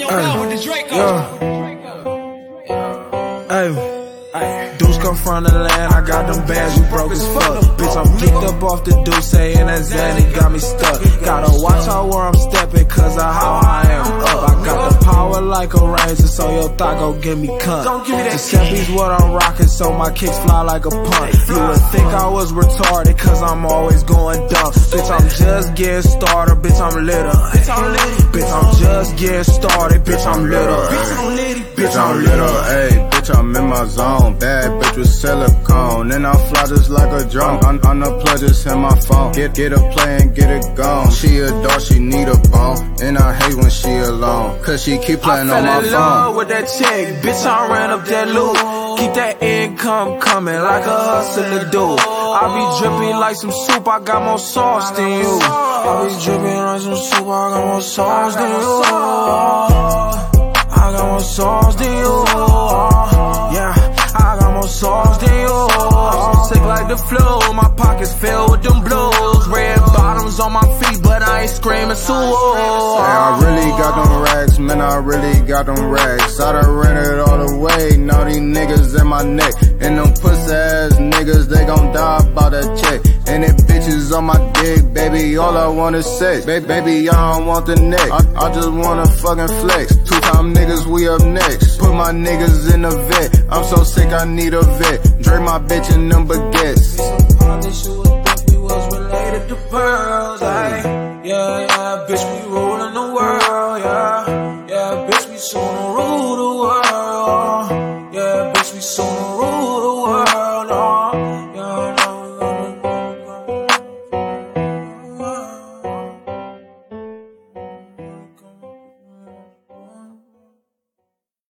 with the Draco. Hey, dudes come from the land, I got them bands, you broke as fuck. Bitch, I'm geeked up off the deuce, saying that Zanny got me stuck. Gotta watch out where I'm stepping, cause of how I am up. I got the power like a ranger, so your thought gon' give me cunt. Giuseppe's what I'm rocking, so my kicks fly like a punt. You would think I was retarded, cause I'm always going dumb. Bitch, I'm just getting started, bitch, I'm litter. Bitch, I'm just getting started, bitch, I'm litter. Bitch, I'm little, ayy, bitch, I'm in my zone. Bad bitch with silicone, and I fly just like a drone. On the plug, just hit my phone. Get a play and get it gone. She a dog, she need a bone, and I hate when she alone, cause she keep playing on my phone. I fell in love with that chick, bitch, I ran up that loot. Keep that income coming like a hustler do. I be dripping like some soup, I got more sauce than you. I be dripping like some soup, I got more sauce than you. I got more sauce than you. Yeah, I got more sauce than you. I'm sick like the flu, my pockets filled with them blues. Red bottoms on my feet, but I ain't screaming so. I really got them racks, man, I really got them racks. I done ran it all the way, now these niggas in my neck. And them pussy ass niggas, they gon' die by that check. And them bitches on my dick, baby, all I want is sex. Baby, I don't want the neck, I just wanna fucking flex. Two-time niggas, we up next. Put my niggas in the vet, I'm so sick I need a vet. Drink my bitch in them baguettes. We was related to pearls, yeah, bitch, we